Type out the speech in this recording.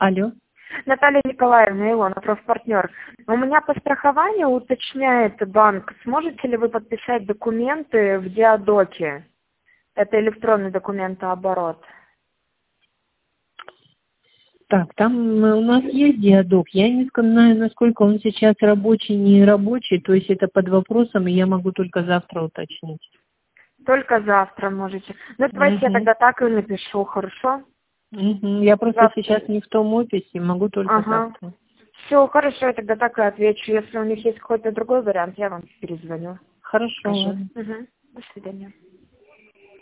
Алло. Наталья Николаевна, Илона, профпартнер. У меня по страхованию уточняет банк, сможете ли вы подписать документы в Диадоке? Это электронный документооборот. Так, там у нас есть диадок. Я не знаю, насколько он сейчас рабочий, не рабочий. То есть это под вопросом, и я могу только завтра уточнить. Только завтра можете. Ну, давайте я тогда так и напишу, хорошо? Я просто Завтра. сейчас не в том офисе, могу только завтра. Все, хорошо, я тогда так и отвечу. Если у них есть какой-то другой вариант, я вам перезвоню. Хорошо. Скажу. До свидания.